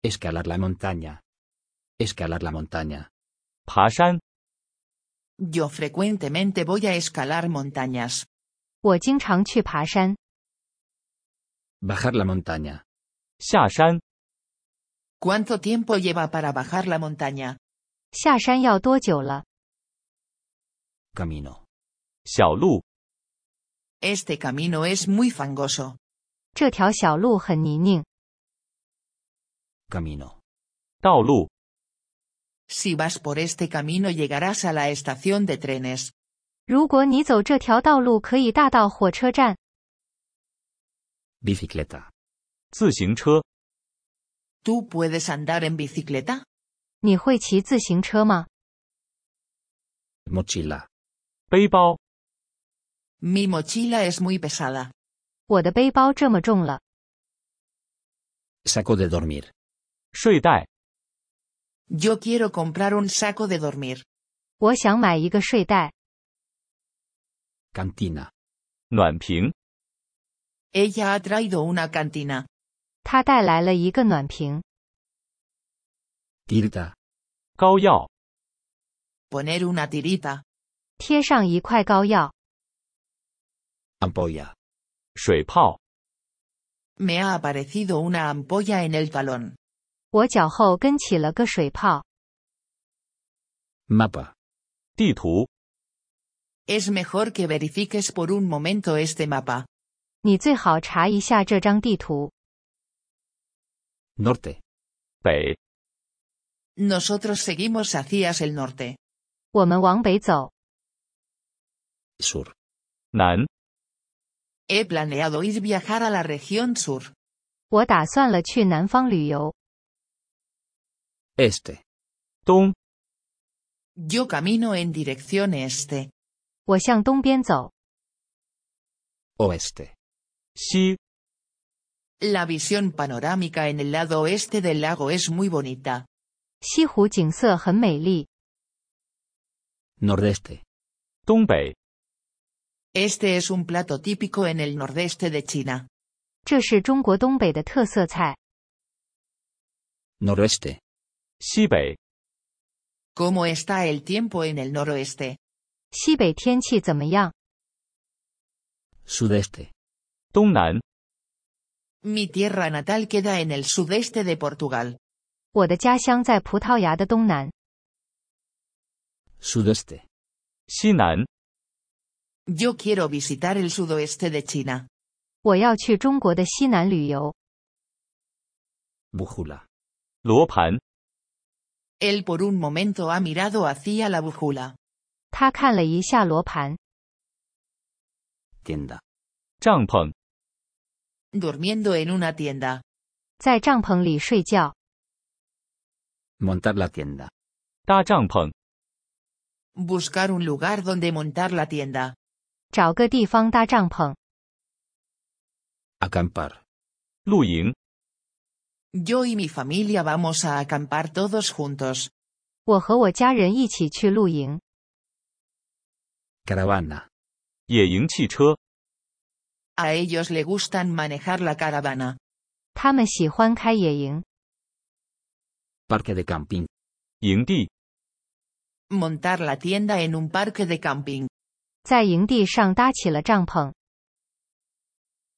Escalar la montaña. Escalar la montaña. 爬山。 Yo frecuentemente voy a escalar montañas. 我经常去爬山。 Bajar la montaña. 下山。 ¿Cuánto tiempo lleva para bajar la montaña? 下山要多久了？ Camino. 小路。 Este camino es muy fangoso. 这条小路很泥泞。 Camino. 道路。 Si vas por este camino llegarás a la estación de trenes. 如果你走这条道路，可以大到火车站。 Bicicleta. 自行车。 ¿Tú puedes andar en bicicleta? 你会骑自行车吗？ Mochila. 背包。 Mi mochila es muy pesada. 我的背包这么重了。 Saco de dormir. 睡袋。 Yo quiero comprar un saco de dormir. 我想买一个睡袋。 Cantina. 暖瓶。 Ella ha traído una cantina. 他带来了一个暖瓶。 Tirita. 膏药。 Poner una tirita. 贴上一块膏药。 Ampolla. 水泡。 Me ha aparecido una ampolla en el talón. 我脚后跟起了个水泡。 Mapa. 地图。 Es mejor que verifiques por un momento este mapa. 你最好查一下这张地图。 Norte. 北。 Nosotros seguimos hacia el norte. 我们往北走。 Sur. 南。 He planeado ir viajar a la región sur. 我打算了去南方旅游。 Este. 东。 Yo camino en dirección este. 我向东边走。 Oeste. 西。 La visión panorámica en el lado oeste del lago es muy bonita. 西湖景色很美丽。 Nordeste. 东北。 Este es un plato típico en el nordeste de China. 这是中国东北的特色菜。 Noroeste. 西北。 ¿Cómo está el tiempo en el noroeste? 西北天气怎么样？ Sudeste. 东南。 Mi tierra natal queda en el sudeste de Portugal. 我的家乡在葡萄牙的东南。 Sudeste. 西南。 Yo quiero visitar el sudoeste de China. 我要去中国的西南旅游。 Brújula. 罗盘。 Él por un momento ha mirado hacia la brújula. 他看了一下罗盘。 Tienda. 帐篷。 Durmiendo en una tienda. 在帐篷里睡觉。 Montar la tienda. 搭帐篷。 Buscar un lugar donde montar la tienda. 找个地方搭帐篷。 Acampar. 露营。 Yo y mi familia vamos a acampar todos juntos. 我和我家人一起去露营。 Caravana. 野营汽车。 A ellos le gustan manejar la caravana. 他们喜欢开野营。 Parque de camping. 营地。 Montar la tienda en un parque de camping. 在营地上搭起了帐篷。